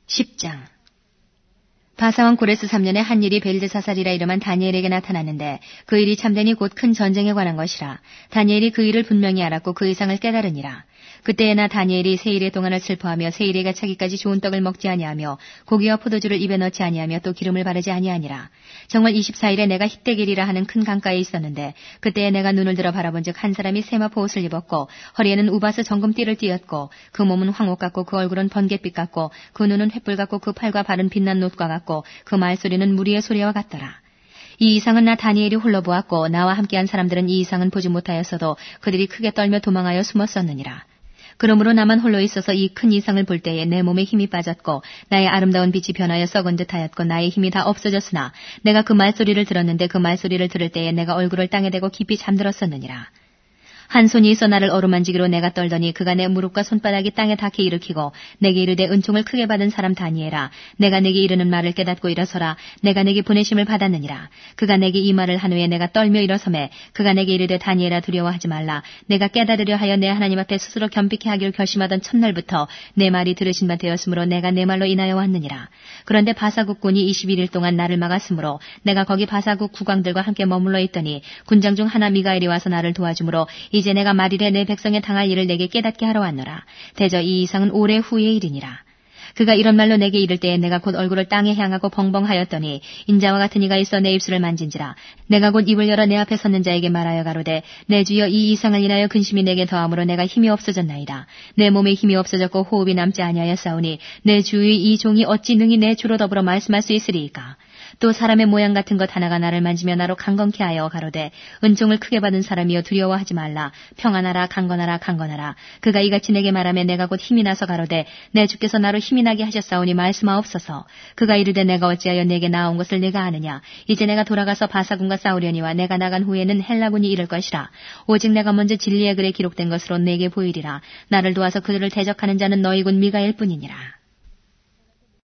10장. 바사왕 고레스 3년에 한 일이 벨드사살이라 이름한 다니엘에게 나타났는데 그 일이 참되니 곧 큰 전쟁에 관한 것이라. 다니엘이 그 일을 분명히 알았고 그 이상을 깨달으니라. 그때에나 다니엘이 세 일의 동안을 슬퍼하며 세 일에가 차기까지 좋은 떡을 먹지 아니하며 고기와 포도주를 입에 넣지 아니하며 또 기름을 바르지 아니하니라. 정월 24일에 내가 힛대길이라 하는 큰 강가에 있었는데 그때에 내가 눈을 들어 바라본즉 한 사람이 세마포 옷을 입었고 허리에는 우바스 정금띠를 띠었고 그 몸은 황옥 같고 그 얼굴은 번갯빛 같고 그 눈은 횃불 같고 그 팔과 발은 빛난 놋과 같고 그 말소리는 무리의 소리와 같더라. 이 이상은 나 다니엘이 홀로 보았고 나와 함께한 사람들은 이 이상은 보지 못하였어도 그들이 크게 떨며 도망하여 숨었었느니라. 그러므로 나만 홀로 있어서 이 큰 이상을 볼 때에 내 몸에 힘이 빠졌고 나의 아름다운 빛이 변하여 썩은 듯하였고 나의 힘이 다 없어졌으나 내가 그 말소리를 들었는데 그 말소리를 들을 때에 내가 얼굴을 땅에 대고 깊이 잠들었었느니라. 한 손이 있어 나를 어루만지기로 내가 떨더니 그가 내 무릎과 손바닥이 땅에 닿게 일으키고 내게 이르되 은총을 크게 받은 사람 다니엘아 내가 내게 이르는 말을 깨닫고 일어서라 내가 내게 보내심을 받았느니라. 그가 내게 이 말을 한 후에 내가 떨며 일어서매 그가 내게 이르되 다니엘아 두려워하지 말라 내가 깨달으려 하여 내 하나님 앞에 스스로 겸비케 하기를 결심하던 첫날부터 내 말이 들으신 바 되었으므로 내가 내 말로 인하여 왔느니라. 그런데 바사국군이 21일 동안 나를 막았으므로 내가 거기 바사국 국왕들과 함께 머물러 있더니 군장 중 하나 미가엘이 와서 나를 도와주므로 이제 내가 말일에 내 백성에 당할 일을 내게 깨닫게 하러 왔노라. 대저 이 이상은 오래 후의 일이니라. 그가 이런 말로 내게 이를 때에 내가 곧 얼굴을 땅에 향하고 벙벙하였더니 인자와 같은 이가 있어 내 입술을 만진지라. 내가 곧 입을 열어 내 앞에 섰는 자에게 말하여 가로되 내 주여 이 이상을 인하여 근심이 내게 더함으로 내가 힘이 없어졌나이다. 내 몸에 힘이 없어졌고 호흡이 남지 아니하였사오니 내 주의 이 종이 어찌 능히 내 주로 더불어 말씀할 수 있으리이까. 또 사람의 모양 같은 것 하나가 나를 만지며 나로 강건케 하여 가로되 은총을 크게 받은 사람이여 두려워하지 말라. 평안하라 강건하라 강건하라. 그가 이같이 내게 말하며 내가 곧 힘이 나서 가로되 내 주께서 나로 힘이 나게 하셨사오니 말씀하옵소서. 그가 이르되 내가 어찌하여 내게 나온 것을 내가 아느냐. 이제 내가 돌아가서 바사군과 싸우려니와 내가 나간 후에는 헬라군이 이를 것이라. 오직 내가 먼저 진리의 글에 기록된 것으로 내게 보이리라. 나를 도와서 그들을 대적하는 자는 너희 군 미가엘 뿐이니라.